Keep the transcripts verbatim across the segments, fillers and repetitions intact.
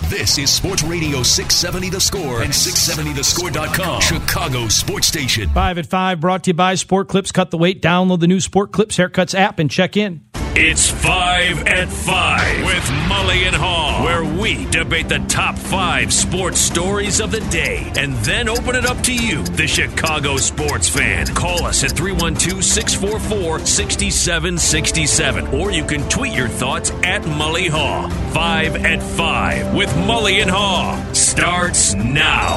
This is Sports Radio six seventy The Score and six seventy the score dot com, Chicago sports station. Five at five, brought to you by Sport Clips. Cut the weight. Download the new Sport Clips Haircuts app and check in. It's Five at Five with Mully and Haw, where we debate the top five sports stories of the day and then open it up to you, the Chicago sports fan. Call us at three one two, six four four, six seven six seven, or you can tweet your thoughts at Mully Haw. Five at Five with Mully and Haw starts now.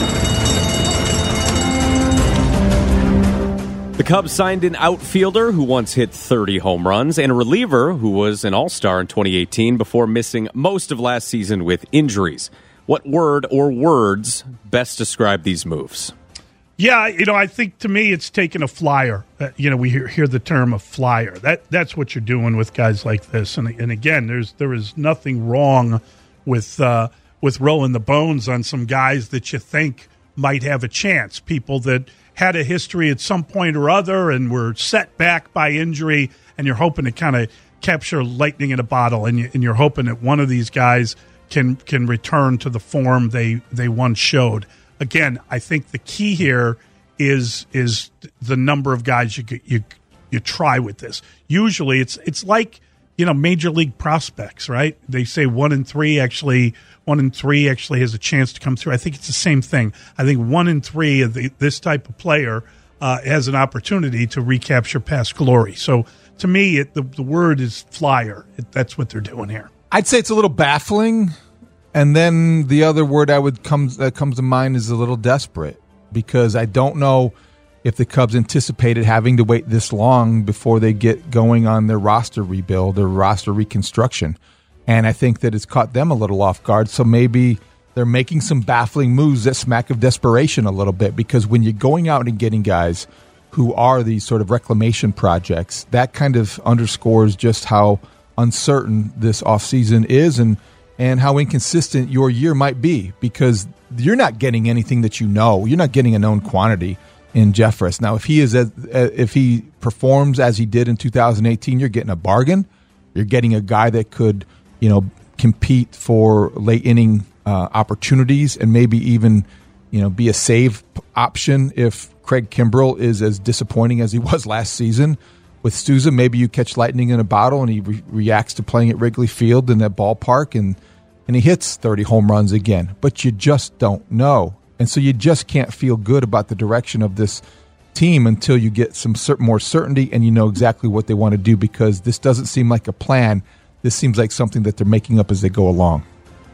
The Cubs signed an outfielder who once hit thirty home runs and a reliever who was an all-star in twenty eighteen before missing most of last season with injuries. What word or words best describe these moves? Yeah, you know, I think to me it's taking a flyer. Uh, you know, we hear, hear the term a flyer. That that's what you're doing with guys like this. And and again, there's there is nothing wrong with uh, with rolling the bones on some guys that you think might have a chance. People that had a history at some point or other and were set back by injury, and you're hoping to kind of capture lightning in a bottle, and, you, and you're hoping that one of these guys can can return to the form they, they once showed. Again, I think the key here is is the number of guys you you you try with this. Usually, it's it's like you know major league prospects, right? They say one in three actually. One in three actually has a chance to come through. I think it's the same thing. I think one in three of the, this type of player uh, has an opportunity to recapture past glory. So to me, it, the, the word is flyer. It, that's what they're doing here. I'd say it's a little baffling, and then the other word I would come that comes to mind is a little desperate, because I don't know if the Cubs anticipated having to wait this long before they get going on their roster rebuild or roster reconstruction. And I think that it's caught them a little off guard. So maybe they're making some baffling moves that smack of desperation a little bit, because when you're going out and getting guys who are these sort of reclamation projects, that kind of underscores just how uncertain this offseason is and, and how inconsistent your year might be, because you're not getting anything that you know. You're not getting a known quantity in Jeffress. Now, if he is as, if he performs as he did in two thousand eighteen, you're getting a bargain. You're getting a guy that could – you know, compete for late inning uh, opportunities and maybe even, you know, be a save option if Craig Kimbrell is as disappointing as he was last season. With Souza, maybe you catch lightning in a bottle and he re- reacts to playing at Wrigley Field in that ballpark and, and he hits thirty home runs again. But you just don't know. And so you just can't feel good about the direction of this team until you get some certain, more certainty and you know exactly what they want to do, because this doesn't seem like a plan. This seems like something that they're making up as they go along.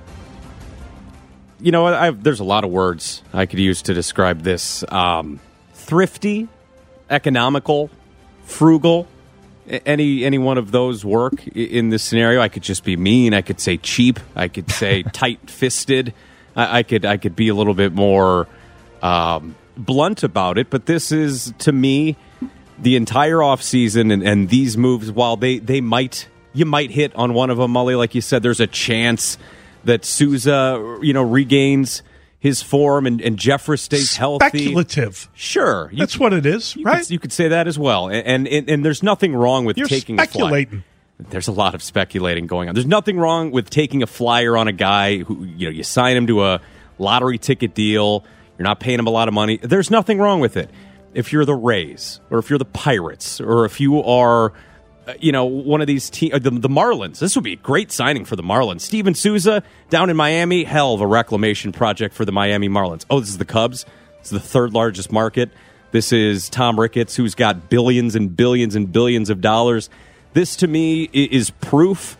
You know, I've, there's a lot of words I could use to describe this. Um, thrifty, economical, frugal. Any any one of those work in this scenario. I could just be mean. I could say cheap. I could say tight-fisted. I, I could I could be a little bit more um, blunt about it. But this is, to me, the entire offseason and, and these moves, while they, they might... You might hit on one of them, Mully. Like you said, there's a chance that Souza, you know, regains his form and, and Jeffress stays healthy. Speculative. Sure. That's you, what it is, you right? Could, you could say that as well. And, and, and there's nothing wrong with You're taking speculating. a flyer. There's a lot of speculating going on. There's nothing wrong with taking a flyer on a guy who, you know, you sign him to a lottery ticket deal. You're not paying him a lot of money. There's nothing wrong with it. If you're the Rays or if you're the Pirates or if you are... You know, one of these teams, the, the Marlins. This would be a great signing for the Marlins. Steven Souza down in Miami, hell of a reclamation project for the Miami Marlins. Oh, this is the Cubs. This is the third largest market. This is Tom Ricketts, who's got billions and billions and billions of dollars. This, to me, is proof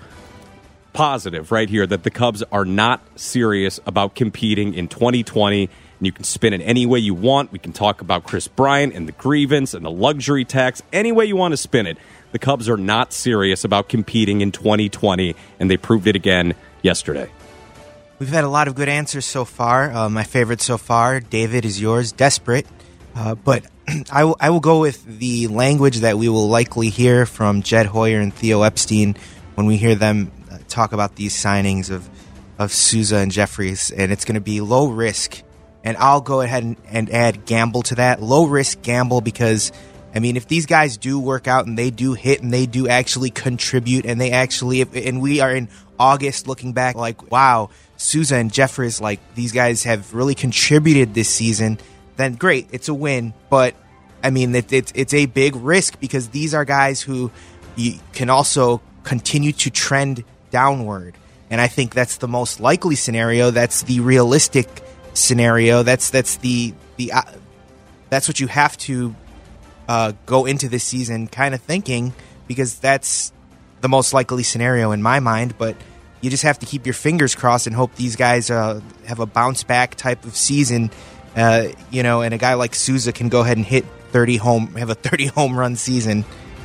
positive right here that the Cubs are not serious about competing in twenty twenty. And you can spin it any way you want. We can talk about Chris Bryant and the grievance and the luxury tax. Any way you want to spin it. The Cubs are not serious about competing in twenty twenty, and they proved it again yesterday. We've had a lot of good answers so far. Uh, my favorite so far, David, is yours, desperate. Uh, but I, w- I will go with the language that we will likely hear from Jed Hoyer and Theo Epstein when we hear them uh, talk about these signings of, of Souza and Jeffress, and it's going to be low risk. And I'll go ahead and, and add gamble to that. Low risk gamble, because I mean, if these guys do work out and they do hit and they do actually contribute and they actually, if, and we are in August looking back like, wow, Souza and Jeffress, like these guys have really contributed this season, then great, it's a win. But I mean, it, it, it's a big risk because these are guys who you can also continue to trend downward. And I think that's the most likely scenario. That's the realistic scenario. That's that's the the uh, that's what you have to uh, go into this season kind of thinking, because that's the most likely scenario in my mind. But you just have to keep your fingers crossed and hope these guys uh, have a bounce back type of season. Uh, you know, and a guy like Souza can go ahead and hit thirty home, have a thirty home run season.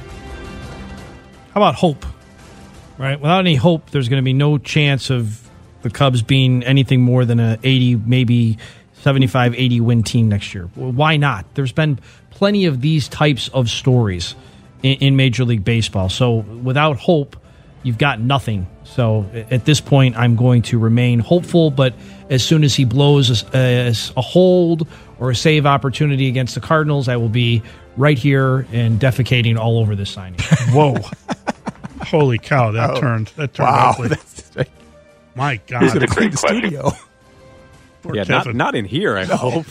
How about hope? Right, without any hope, there's going to be no chance of the Cubs being anything more than a eighty, maybe seventy-five, eighty win team next year. Why not? There's been plenty of these types of stories in, in Major League Baseball. So without hope, you've got nothing. So at this point, I'm going to remain hopeful, but as soon as he blows a, a hold or a save opportunity against the Cardinals, I will be right here and defecating all over this signing. Whoa. Holy cow, that oh. turned that turned wow, ugly. My God. He's going to clean the studio. Yeah, not, not in here, I hope.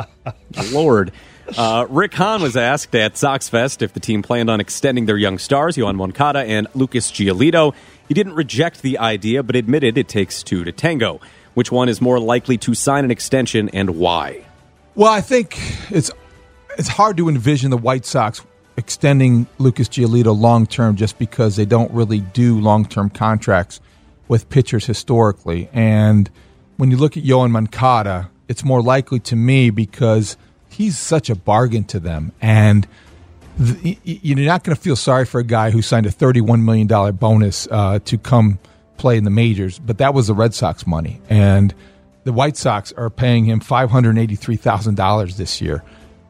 Lord. Uh, Rick Hahn was asked at Sox Fest if the team planned on extending their young stars, Yoan Moncada and Lucas Giolito. He didn't reject the idea, but admitted it takes two to tango. Which one is more likely to sign an extension and why? Well, I think it's it's hard to envision the White Sox extending Lucas Giolito long-term just because they don't really do long-term contracts with pitchers historically. And when you look at Yoan Moncada, it's more likely to me because he's such a bargain to them. And the, you're not going to feel sorry for a guy who signed a thirty-one million dollars bonus uh, to come play in the majors, but that was the Red Sox money. And the White Sox are paying him five hundred eighty-three thousand dollars this year.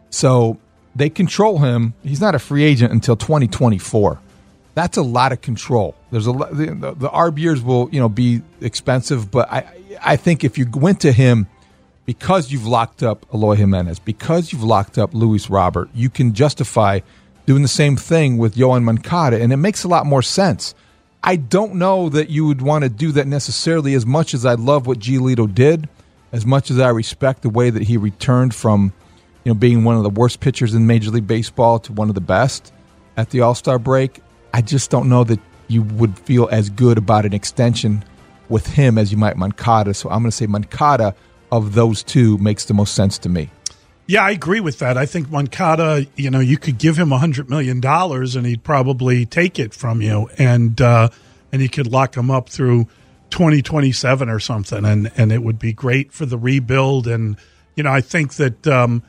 So they control him. He's not a free agent until twenty twenty-four. That's a lot of control. There's a lot, the, the arb years will, you know, be expensive, but I I think if you went to him because you've locked up Eloy Jimenez, because you've locked up Luis Robert, you can justify doing the same thing with Yoan Moncada, and it makes a lot more sense. I don't know that you would want to do that necessarily as much as I love what Giolito did, as much as I respect the way that he returned from, you know, being one of the worst pitchers in Major League Baseball to one of the best at the All-Star break. I just don't know that you would feel as good about an extension with him as you might Moncada. So I'm going to say Moncada of those two makes the most sense to me. Yeah, I agree with that. I think Moncada, you know, you could give him one hundred million dollars and he'd probably take it from you, and uh, and you could lock him up through twenty twenty-seven or something, and, and it would be great for the rebuild. And, you know, I think that um,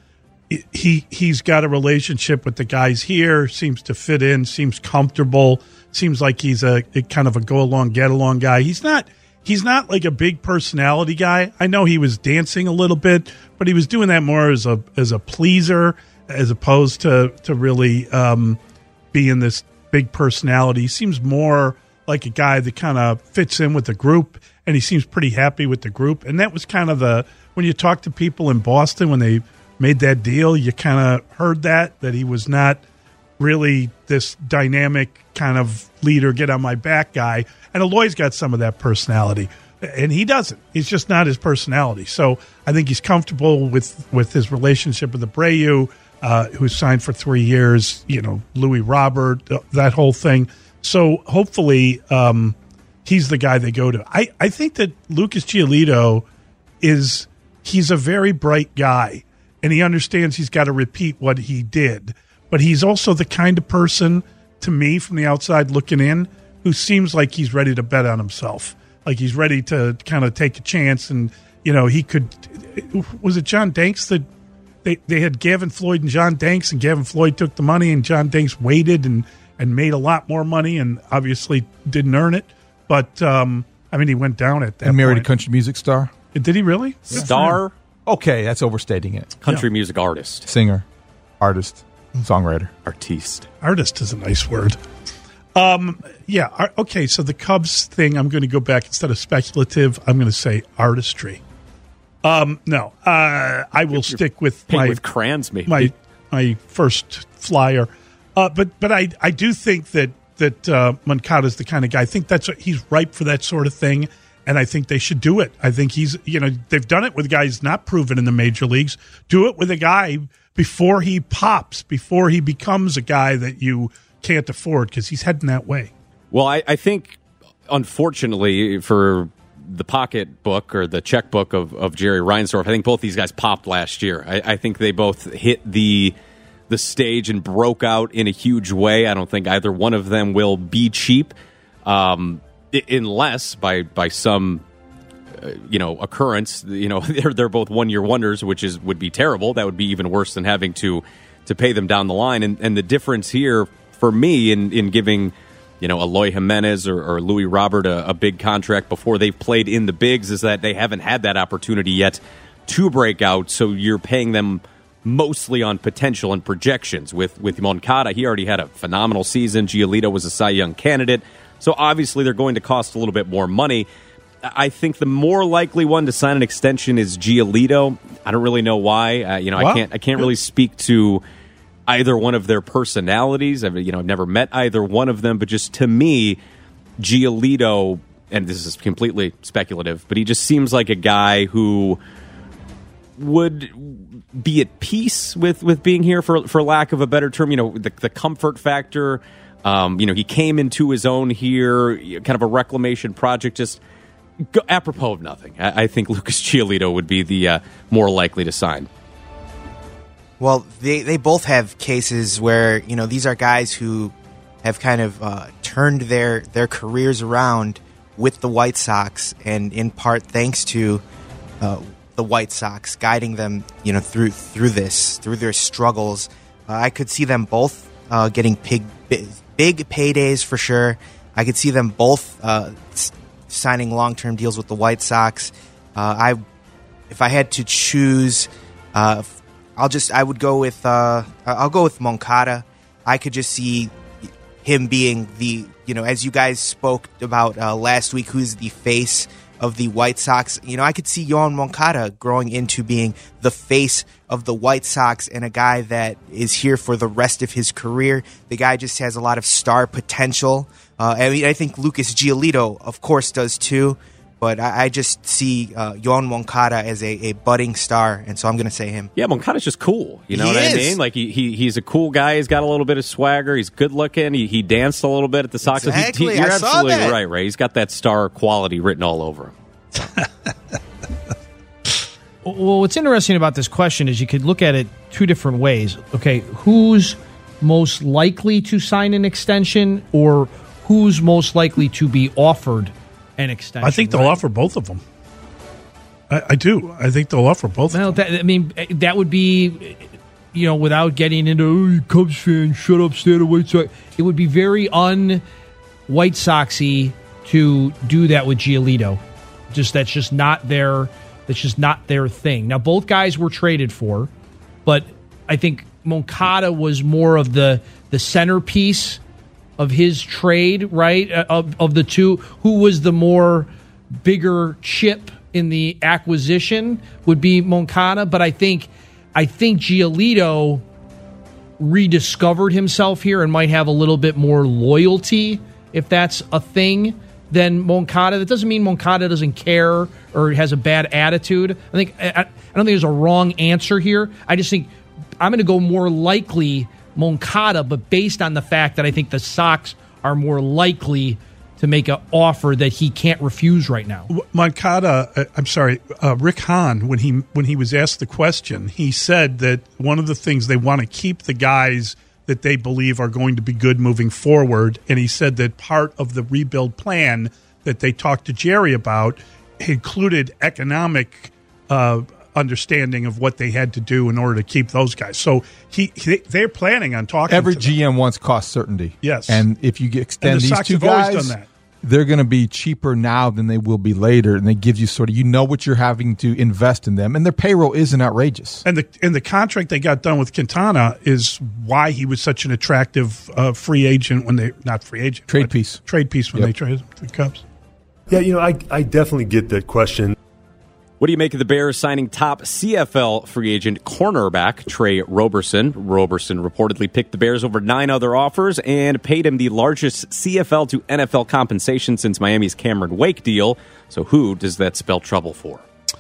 he, he's got a relationship with the guys here, seems to fit in, seems comfortable, seems like he's a, a kind of a go-along, get-along guy. He's not he's not like a big personality guy. I know he was dancing a little bit, but he was doing that more as a as a pleaser as opposed to, to really um, being this big personality. He seems more like a guy that kind of fits in with the group, and he seems pretty happy with the group. And that was kind of the – when you talk to people in Boston when they made that deal, you kind of heard that, that he was not really this dynamic kind of leader, get-on-my-back guy. And Eloy's got some of that personality, and he doesn't. He's just not his personality. So I think he's comfortable with, with his relationship with Abreu, uh, who signed for three years, you know, Louis Robert, that whole thing. So hopefully um, he's the guy they go to. I, I think that Lucas Giolito is he's a very bright guy, and he understands he's got to repeat what he did. But he's also the kind of person, to me, from the outside looking in, who seems like he's ready to bet on himself. Like he's ready to kind of take a chance. And, you know, he could – was it John Danks that they, they had Gavin Floyd and John Danks, and Gavin Floyd took the money, and John Danks waited and – and made a lot more money and obviously didn't earn it. But, um, I mean, he went down at that And married point. a country music star? Did he really? Star? Okay, that's overstating it. Country Yeah. music artist. Singer, artist, songwriter. Artiste. Artist is a nice word. Um, yeah, ar- okay, so the Cubs thing, I'm going to go back. Instead of speculative, I'm going to say artistry. Um, no, uh, I will stick with Paint my, with crayons, maybe. my, my first flyer. Uh, but but I, I do think that that uh, Moncada's the kind of guy. I think that's he's ripe for that sort of thing, and I think they should do it. I think he's, you know, they've done it with guys not proven in the major leagues. Do it with a guy before he pops, before he becomes a guy that you can't afford, because he's heading that way. Well, I, I think, unfortunately, for the pocketbook or the checkbook of, of Jerry Reinsdorf, I think both these guys popped last year. I, I think they both hit the the stage and broke out in a huge way. I don't think either one of them will be cheap. Um Unless by by some uh, you know occurrence, you know they're they're both one year wonders, which is would be terrible. That would be even worse than having to to pay them down the line. And and the difference here for me in in giving you know Eloy Jimenez or, or Louis Robert a, a big contract before they've played in the bigs is that they haven't had that opportunity yet to break out. So you're paying them mostly on potential and projections. With with Moncada, he already had a phenomenal season. Giolito was a Cy Young candidate. So obviously they're going to cost a little bit more money. I think the more likely one to sign an extension is Giolito. I don't really know why. Uh, you know, well, I can't. I can't really speak to either one of their personalities. I've, you know, I've never met either one of them. But just to me, Giolito, and this is completely speculative, but he just seems like a guy who would be at peace with, with being here, for for lack of a better term. You know, the, the comfort factor. Um, you know, he came into his own here, kind of a reclamation project, just go, apropos of nothing. I, I think Lucas Giolito would be the uh, more likely to sign. Well, they, they both have cases where, you know, these are guys who have kind of uh, turned their, their careers around with the White Sox, and in part thanks to uh, the White Sox guiding them, you know, through through this, through their struggles. Uh, I could see them both uh, getting big, big, big paydays for sure. I could see them both uh, s- signing long-term deals with the White Sox. Uh, I, if I had to choose, uh, I'll just I would go with uh, I'll go with Moncada. I could just see him being the, you know, as you guys spoke about uh, last week, who's the face of the White Sox. You know, I could see Yoan Moncada growing into being the face of the White Sox and a guy that is here for the rest of his career. The guy just has a lot of star potential. Uh, I mean, I think Lucas Giolito, of course, does too. But I, I just see uh, Yoan Moncada as a, a budding star, and so I'm going to say him. Yeah, Moncada's just cool. You know He what is. I mean? Like he, he he's a cool guy. He's got a little bit of swagger. He's good looking. He, he danced a little bit at the Sox. Exactly. He, he, you're I saw absolutely that. right, Ray. He's got that star quality written all over him. Well, what's interesting about this question is you could look at it two different ways. Okay, who's most likely to sign an extension, or who's most likely to be offered an extension? I think they'll right? offer both of them. I, I do. I think they'll offer both Well, of them. that, I mean, that would be, you know, without getting into, oh, you Cubs fan, shut up, stay the White Sox. It would be very un-White Soxy to do that with Giolito. Just that's just not their that's just not their thing. Now, both guys were traded for, but I think Moncada was more of the the centerpiece of his trade, right? Uh, Of of the two, who was the more bigger chip in the acquisition would be Moncada, but I think I think Giolito rediscovered himself here and might have a little bit more loyalty, if that's a thing, than Moncada. That doesn't mean Moncada doesn't care or has a bad attitude. I think I, I don't think there's a wrong answer here. I just think I'm going to go more likely Moncada, but based on the fact that I think the Sox are more likely to make an offer that he can't refuse right now. Moncada, uh, I'm sorry, uh, Rick Hahn, when he when he was asked the question, he said that one of the things they want to keep the guys that they believe are going to be good moving forward, and he said that part of the rebuild plan that they talked to Jerry about included economic uh, understanding of what they had to do in order to keep those guys. So he, he they're planning on talking. Every to them. G M wants cost certainty. Yes. And if you get- extend And the these Sox two have always guys, done that. they're going to be cheaper now than they will be later. And they give you sort of, you know what you're having to invest in them. And their payroll isn't outrageous. And the and the contract they got done with Quintana is why he was such an attractive uh, free agent when they not free agent Trade but piece. trade piece when Yep. they traded the Cubs. Yeah, you know, I I definitely get that question. What do you make of the Bears signing top C F L free agent cornerback Trey Roberson? Roberson reportedly picked the Bears over nine other offers and paid him the largest C F L to N F L compensation since Miami's Cameron Wake deal. So who does that spell trouble for?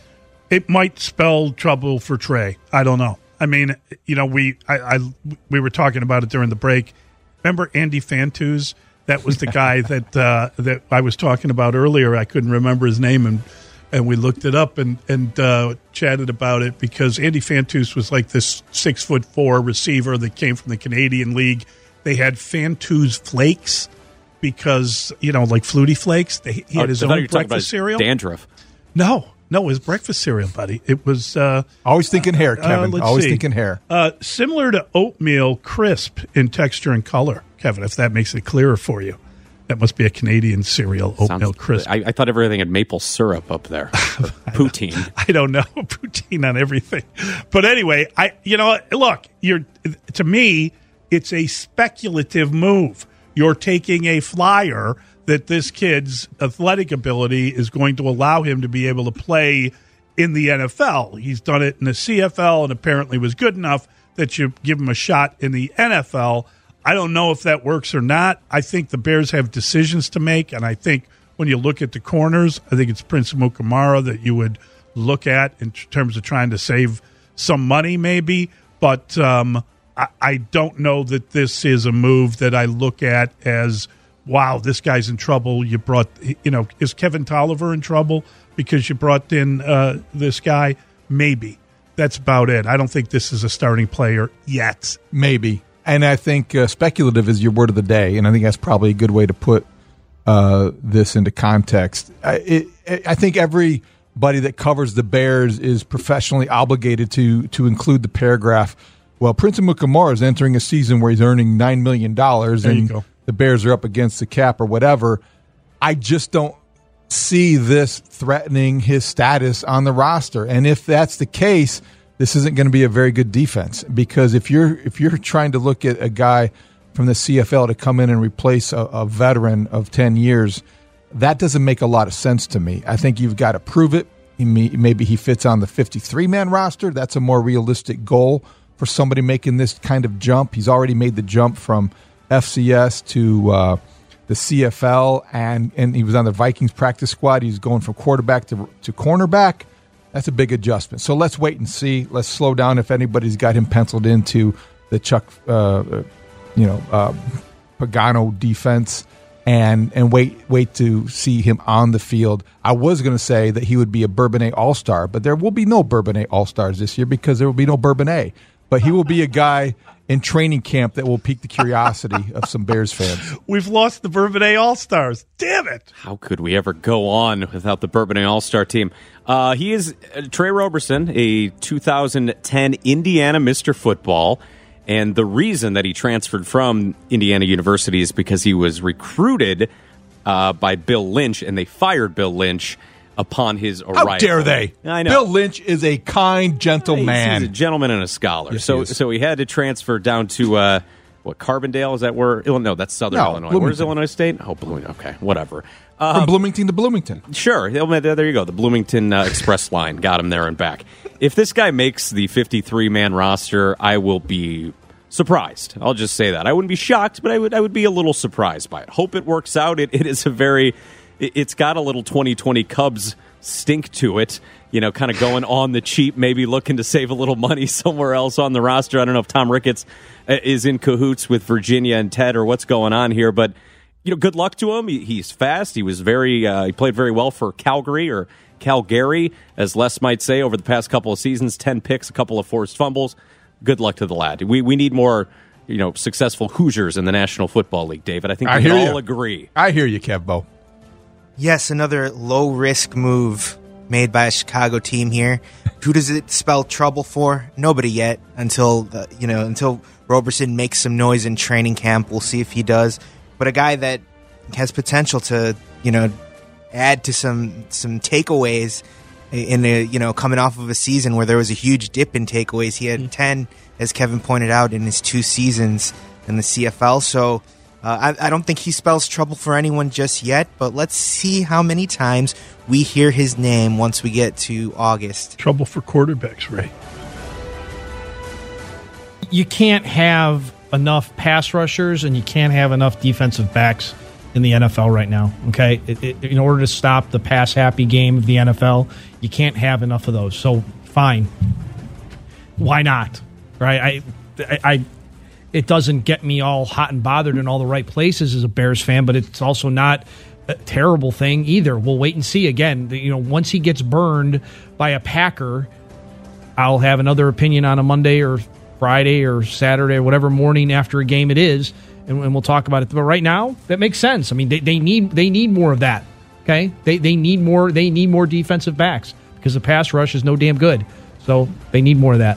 It might spell trouble for Trey. I don't know. I mean, you know, we I, I we were talking about it during the break. Remember Andy Fantuz? That was the guy that uh, that I was talking about earlier. I couldn't remember his name, and and we looked it up and and uh, chatted about it because Andy Fantuz was like this six foot four receiver that came from the Canadian League. They had Fantuz Flakes because you know, like Flutie Flakes. They, he had oh, his own breakfast cereal. Dandruff. No, no, it was breakfast cereal, buddy. It was uh, always thinking hair, Kevin. Uh, always see. thinking hair. Uh, similar to oatmeal, crisp in texture and color. Kevin, if that makes it clearer for you. That must be a Canadian cereal, oatmeal Sounds, crisp. I, I thought everything had maple syrup up there. Poutine. I don't know. Poutine on everything. But anyway, I you know, look, you're to me, it's a speculative move. You're taking a flyer that this kid's athletic ability is going to allow him to be able to play in the N F L. He's done it in the C F L and apparently was good enough that you give him a shot in the N F L. I don't know if that works or not. I think the Bears have decisions to make, and I think when you look at the corners, I think it's Prince Amukamara that you would look at in terms of trying to save some money maybe. But um, I, I don't know that this is a move that I look at as, wow, this guy's in trouble. You brought, you know, is Kevin Tolliver in trouble because you brought in uh, this guy? Maybe. That's about it. I don't think this is a starting player yet. Maybe. And I think uh, speculative is your word of the day, and I think that's probably a good way to put uh, this into context. I, it, I think everybody that covers the Bears is professionally obligated to to include the paragraph, well, Prince Amukamara is entering a season where he's earning nine million dollars, and the Bears are up against the cap or whatever. I just don't see this threatening his status on the roster. And if that's the case, this isn't going to be a very good defense, because if you're if you're trying to look at a guy from the C F L to come in and replace a, a veteran of ten years, that doesn't make a lot of sense to me. I think you've got to prove it. He may, maybe he fits on the fifty-three man roster. That's a more realistic goal for somebody making this kind of jump. He's already made the jump from F C S to uh, the C F L, and, and he was on the Vikings practice squad. He's going from quarterback to, to cornerback. That's a big adjustment. So let's wait and see. Let's slow down if anybody's got him penciled into the Chuck, uh, you know, uh, Pagano defense, and and wait wait to see him on the field. I was going to say that he would be a Bourbonnais All-Star, but there will be no Bourbonnais All-Stars this year because there will be no Bourbonnais. But he will be a guy in training camp that will pique the curiosity of some Bears fans. We've lost the Bourbonnais All-Stars. Damn it. How could we ever go on without the Bourbonnais All-Star team? Uh, he is uh, Trey Roberson, a two thousand ten Indiana Mister Football. And the reason that he transferred from Indiana University is because he was recruited uh, by Bill Lynch, and they fired Bill Lynch upon his arrival. How dare they? I know. Bill Lynch is a kind, gentle he's, man. He's a gentleman and a scholar. Yes, so he is. so he had to transfer down to, uh, what, Carbondale? Is that where? No, that's Southern No, Illinois. Bloomington. Where's Illinois State? Oh, Bloomington. Okay, whatever. From Um, Bloomington to Bloomington. Sure. There you go. The Bloomington uh, Express line got him there and back. If this guy makes the fifty-three man roster, I will be surprised. I'll just say that. I wouldn't be shocked, but I would I would be a little surprised by it. Hope it works out. It, it is a very, it, it's got a little twenty twenty Cubs stink to it, you know, kind of going on the cheap, maybe looking to save a little money somewhere else on the roster. I don't know if Tom Ricketts is in cahoots with Virginia and Ted or what's going on here, but you know, good luck to him. He, he's fast. He was very, uh, he played very well for Calgary or Calgary, as Les might say, over the past couple of seasons. Ten picks, a couple of forced fumbles. Good luck to the lad. We we need more, you know, successful Hoosiers in the National Football League, David. I think I we hear all you. agree. I hear you, Kevbo. Yes, another low-risk move made by a Chicago team here. Who does it spell trouble for? Nobody yet. Until the, you know, until Roberson makes some noise in training camp, we'll see if he does. But a guy that has potential to, you know, add to some some takeaways in a, you know, coming off of a season where there was a huge dip in takeaways. He had mm-hmm. ten, as Kevin pointed out, in his two seasons in the C F L. So Uh, I, I don't think he spells trouble for anyone just yet, but let's see how many times we hear his name once we get to August. Trouble for quarterbacks, Ray. You can't have enough pass rushers and you can't have enough defensive backs in the N F L right now, okay? It, it, in order to stop the pass-happy game of the N F L, you can't have enough of those. So, fine. Why not? Right? I, I, I It doesn't get me all hot and bothered in all the right places as a Bears fan, but it's also not a terrible thing either. We'll wait and see. Again, you know, once he gets burned by a Packer, I'll have another opinion on a Monday or Friday or Saturday or whatever morning after a game it is, and, and we'll talk about it. But right now, that makes sense. I mean, they, they need they need more of that. Okay, they they need more they need more defensive backs because the pass rush is no damn good. So they need more of that.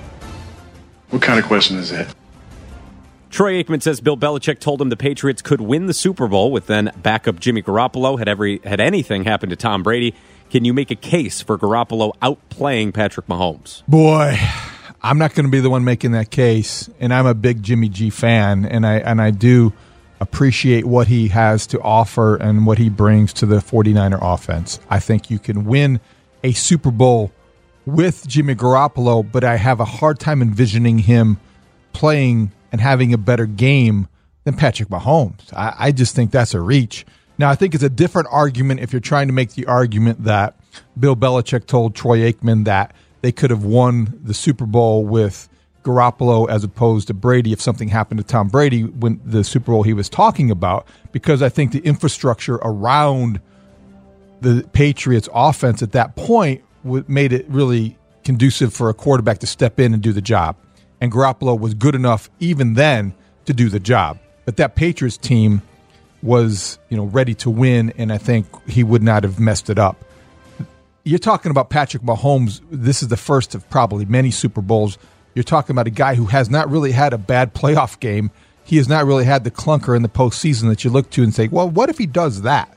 What kind of question is that? Troy Aikman says Bill Belichick told him the Patriots could win the Super Bowl with then backup Jimmy Garoppolo had every had anything happened to Tom Brady. Can you make a case for Garoppolo outplaying Patrick Mahomes? Boy, I'm not going to be the one making that case, and I'm a big Jimmy G fan, and I and I do appreciate what he has to offer and what he brings to the 49er offense. I think you can win a Super Bowl with Jimmy Garoppolo, but I have a hard time envisioning him playing and having a better game than Patrick Mahomes. I, I just think that's a reach. Now, I think it's a different argument if you're trying to make the argument that Bill Belichick told Troy Aikman that they could have won the Super Bowl with Garoppolo as opposed to Brady if something happened to Tom Brady when the Super Bowl he was talking about, because I think the infrastructure around the Patriots offense at that point made it really conducive for a quarterback to step in and do the job. And Garoppolo was good enough even then to do the job. But that Patriots team was, you know, ready to win, and I think he would not have messed it up. You're talking about Patrick Mahomes. This is the first of probably many Super Bowls. You're talking about a guy who has not really had a bad playoff game. He has not really had the clunker in the postseason that you look to and say, well, what if he does that?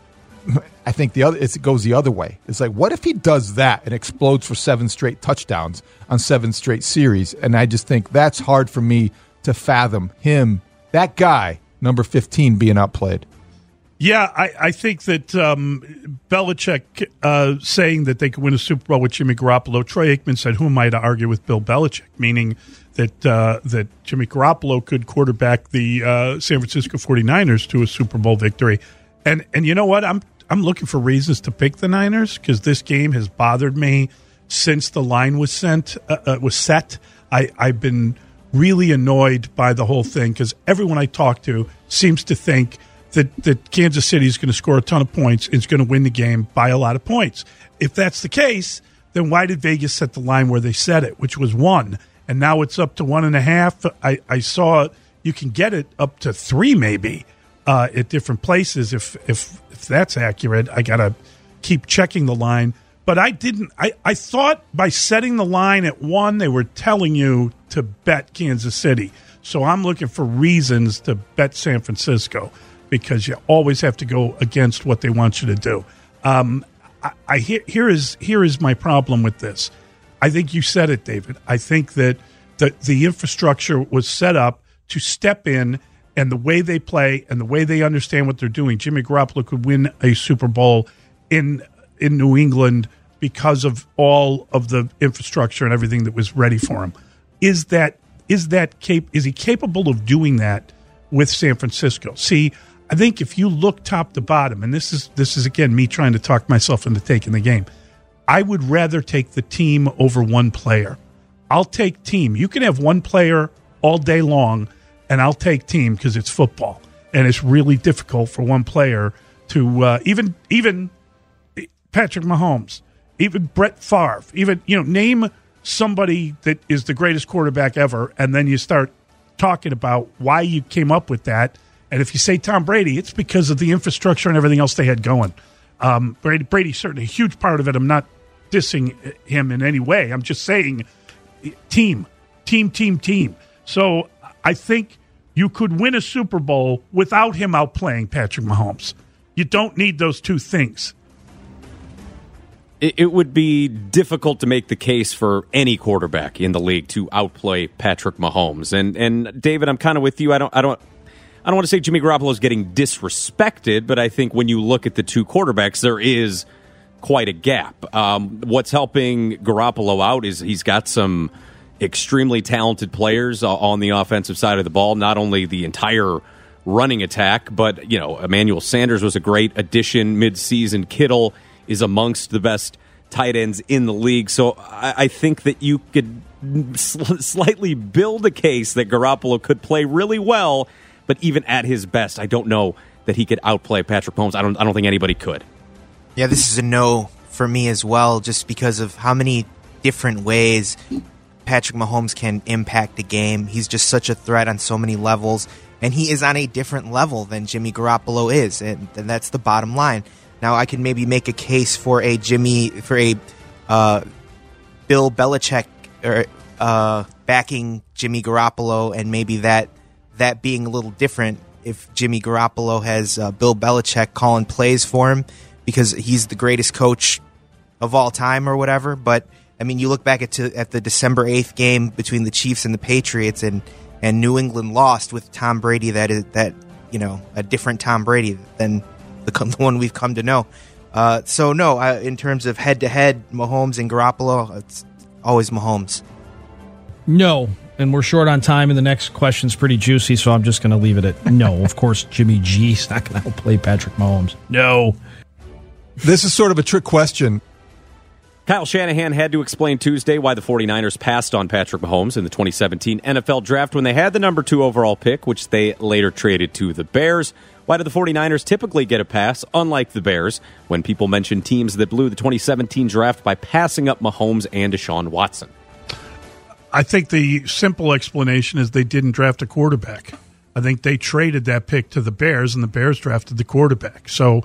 I think the other it goes the other way. It's like, what if he does that and explodes for seven straight touchdowns on seven straight series? And I just think that's hard for me to fathom him, that guy, number fifteen, being outplayed. Yeah, I, I think that um, Belichick uh, saying that they could win a Super Bowl with Jimmy Garoppolo, Troy Aikman said, who am I to argue with Bill Belichick? Meaning that uh, that Jimmy Garoppolo could quarterback the uh, San Francisco 49ers to a Super Bowl victory. And and you know what? I'm I'm looking for reasons to pick the Niners because this game has bothered me since the line was sent uh, uh, was set. I, I've been really annoyed by the whole thing because everyone I talk to seems to think that, that Kansas City is going to score a ton of points and is going to win the game by a lot of points. If that's the case, then why did Vegas set the line where they set it, which was one, and now it's up to one and a half? I, I saw you can get it up to three maybe uh, at different places. If if if that's accurate, I got to keep checking the line. But I didn't. I, I thought by setting the line at one, they were telling you to bet Kansas City. So I'm looking for reasons to bet San Francisco because you always have to go against what they want you to do. Um, I, I here is here is my problem with this. I think you said it, David. I think that the the infrastructure was set up to step in, and the way they play and the way they understand what they're doing, Jimmy Garoppolo could win a Super Bowl in in New England because of all of the infrastructure and everything that was ready for him. Is that is that cap- is he capable of doing that with San Francisco? See, I think if you look top to bottom, and this is this is again me trying to talk myself into taking the game, I would rather take the team over one player. I'll take team. You can have one player all day long, and I'll take team because it's football, and it's really difficult for one player to uh, even even Patrick Mahomes, even Brett Favre, even you know name somebody that is the greatest quarterback ever, and then you start talking about why you came up with that. And if you say Tom Brady, it's because of the infrastructure and everything else they had going. Um, Brady, Brady's certainly a huge part of it. I'm not dissing him in any way. I'm just saying team, team, team, team. So I think you could win a Super Bowl without him outplaying Patrick Mahomes. You don't need those two things. It, it would be difficult to make the case for any quarterback in the league to outplay Patrick Mahomes. And and David, I'm kind of with you. I don't I don't I don't want to say Jimmy Garoppolo is getting disrespected, but I think when you look at the two quarterbacks, there is quite a gap. Um, what's helping Garoppolo out is he's got some extremely talented players uh, on the offensive side of the ball, not only the entire running attack, but, you know, Emmanuel Sanders was a great addition midseason. Kittle is amongst the best tight ends in the league. So I, I think that you could sl- slightly build a case that Garoppolo could play really well, but even at his best, I don't know that he could outplay Patrick Mahomes. I don't, I don't think anybody could. Yeah, this is a no for me as well, just because of how many different ways Patrick Mahomes can impact the game. He's just such a threat on so many levels, and he is on a different level than Jimmy Garoppolo is, and, and that's the bottom line. Now, I can maybe make a case for a Jimmy, for a uh, Bill Belichick or uh, backing Jimmy Garoppolo, and maybe that that being a little different if Jimmy Garoppolo has uh, Bill Belichick calling plays for him because he's the greatest coach of all time or whatever. But I mean, you look back at to, at the December eighth game between the Chiefs and the Patriots, and, and New England lost with Tom Brady. That is that you know a different Tom Brady than the, the one we've come to know. Uh, so no, uh, in terms of head to head, Mahomes and Garoppolo, it's always Mahomes. No, and we're short on time, and the next question's pretty juicy, so I'm just going to leave it at no. Of course, Jimmy G's not going to outplay Patrick Mahomes. No. This is sort of a trick question. Kyle Shanahan had to explain Tuesday why the 49ers passed on Patrick Mahomes in the twenty seventeen N F L Draft when they had the number two overall pick, which they later traded to the Bears. Why do the 49ers typically get a pass, unlike the Bears, when people mention teams that blew the twenty seventeen draft by passing up Mahomes and Deshaun Watson? I think the simple explanation is they didn't draft a quarterback. I think they traded that pick to the Bears, and the Bears drafted the quarterback. So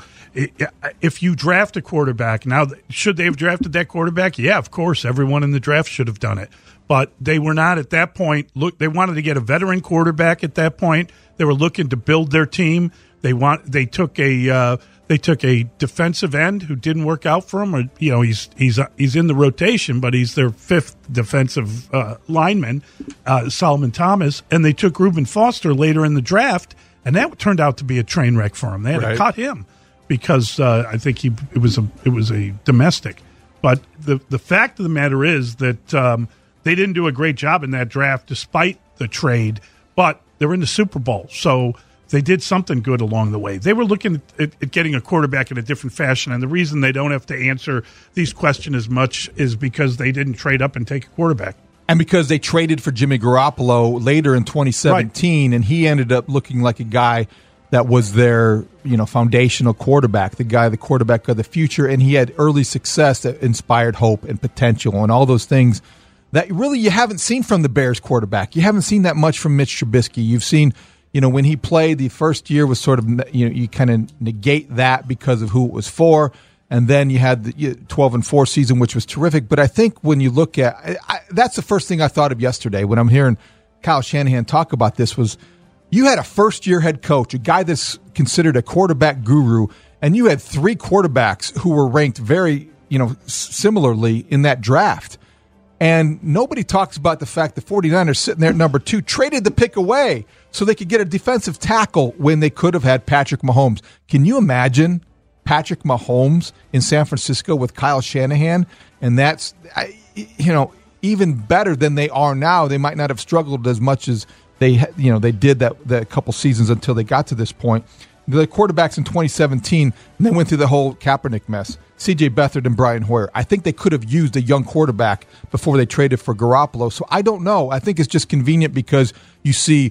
if you draft a quarterback, now, should they have drafted that quarterback? Yeah, of course. Everyone in the draft should have done it. But they were not at that point. Look, they wanted to get a veteran quarterback at that point. They were looking to build their team. They want. They took a uh, they took a defensive end who didn't work out for them. Or you know, he's he's uh, he's in the rotation, but he's their fifth defensive uh, lineman, uh, Solomon Thomas. And they took Reuben Foster later in the draft, and that turned out to be a train wreck for him. They had right. to cut him because uh, I think he it was a it was a domestic. But the the fact of the matter is that um, they didn't do a great job in that draft, despite the trade. But they're in the Super Bowl, so they did something good along the way. They were looking at, at getting a quarterback in a different fashion, and the reason they don't have to answer these questions as much is because they didn't trade up and take a quarterback. And because they traded for Jimmy Garoppolo later in twenty seventeen, right. and he ended up looking like a guy that was their, you know, foundational quarterback, the guy, the quarterback of the future, and he had early success that inspired hope and potential and all those things that really you haven't seen from the Bears quarterback. You haven't seen that much from Mitch Trubisky. You've seen, you know, when he played, the first year was sort of, you know, you kind of negate that because of who it was for. And then you had the twelve and four season, which was terrific. But I think when you look at, I, I, that's the first thing I thought of yesterday when I'm hearing Kyle Shanahan talk about this was you had a first year head coach, a guy that's considered a quarterback guru, and you had three quarterbacks who were ranked very, you know, similarly in that draft. And nobody talks about the fact the 49ers sitting there at number two traded the pick away so they could get a defensive tackle when they could have had Patrick Mahomes. Can you imagine Patrick Mahomes in San Francisco with Kyle Shanahan? And that's, you know, even better than they are now. They might not have struggled as much as they, you know, they did that, that couple seasons until they got to this point. The quarterbacks in twenty seventeen, and they went through the whole Kaepernick mess. C J Beathard and Brian Hoyer. I think they could have used a young quarterback before they traded for Garoppolo. So I don't know. I think it's just convenient because you see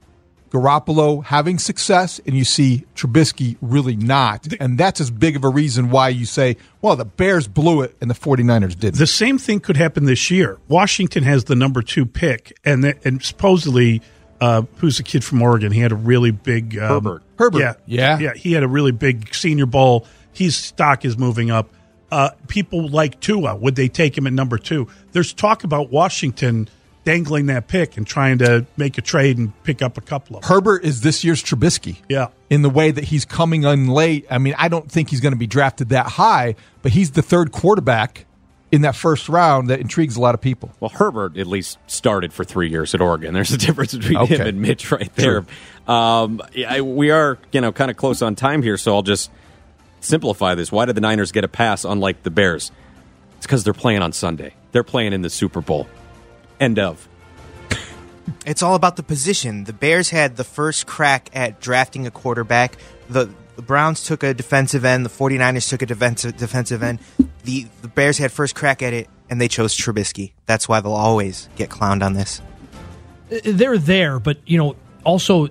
Garoppolo having success and you see Trubisky really not. And that's as big of a reason why you say, well, the Bears blew it and the 49ers didn't. The same thing could happen this year. Washington has the number two pick, and, the, and supposedly uh, who's a kid from Oregon? He had a really big um, Herbert. Herbert. Yeah, yeah, yeah. He had a really big Senior Bowl. His stock is moving up. Uh, people like Tua. Would they take him at number two? There's talk about Washington dangling that pick and trying to make a trade and pick up a couple of them. Herbert is this year's Trubisky. Yeah. In the way that he's coming in late. I mean, I don't think he's going to be drafted that high, but he's the third quarterback in that first round that intrigues a lot of people. Well, Herbert at least started for three years at Oregon. There's a difference between Okay. him and Mitch right there. Um, I, we are, you know, kind of close on time here, so I'll just simplify this. Why did the Niners get a pass unlike the Bears? It's because they're playing on Sunday. They're playing in the Super Bowl. End of. It's all about the position. The Bears had the first crack at drafting a quarterback. The, the Browns took a defensive end. The 49ers took a defensive defensive end. The, the Bears had first crack at it, and they chose Trubisky. That's why they'll always get clowned on this. They're there, but, you know, also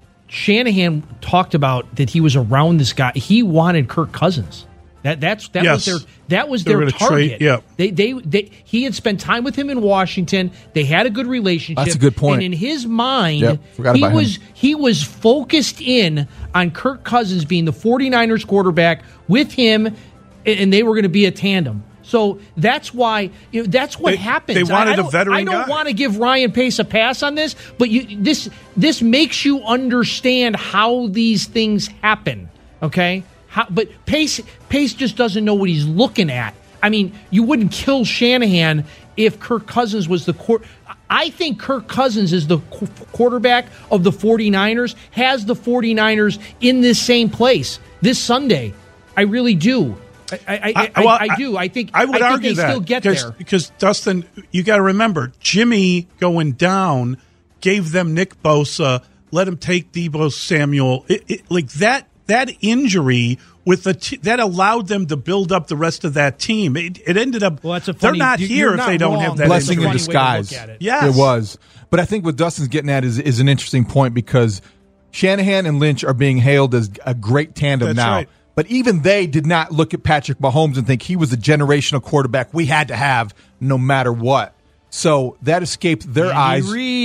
Shanahan talked about that he was around this guy. He wanted Kirk Cousins. That that's that Yes. was their that was They were their gonna target. trade- yeah. They, they they he had spent time with him in Washington. They had a good relationship. That's a good point. And in his mind, Yep, forgot he about him. was he was focused in on Kirk Cousins being the 49ers quarterback with him, and they were going to be a tandem. So that's why you know, that's what They- happens. they wanted I, I a don't- veteran I don't guy. want to give Ryan Pace a pass on this, but you this this makes you understand how these things happen. Okay. How, but Pace Pace just doesn't know what he's looking at. I mean, you wouldn't kill Shanahan if Kirk Cousins was the court. I think Kirk Cousins is the qu- quarterback of the 49ers, has the 49ers in this same place this Sunday. I really do. I, I, I, I, well, I do. I think I would I think argue they that still get because, there. because Dustin, you got to remember, Jimmy going down gave them Nick Bosa, let him take Deebo Samuel, it, it, like that. That injury with the t- that allowed them to build up the rest of that team. It, it ended up. Well, that's a they're funny- not you- here you're if not they don't wrong. have that Blessing Funny in way injury. to look disguise. at it. Yes. It was. But I think what Dustin's getting at is, is an interesting point because Shanahan and Lynch are being hailed as a great tandem That's now. right. But even they did not look at Patrick Mahomes and think he was the generational quarterback we had to have no matter what. So that escaped their Andy eyes.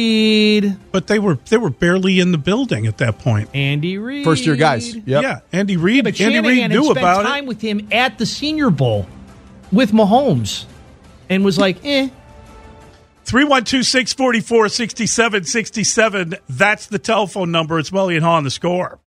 Reid. But they were they were barely in the building at that point. Andy Reid. First year guys. Yep. Yeah, Andy Reid. But Andy Shanahan Reid had knew spent about time it. with him at the Senior Bowl with Mahomes and was like, eh. three one two, six four four, six seven six seven. That's the telephone number. It's Mully and Haw on The Score.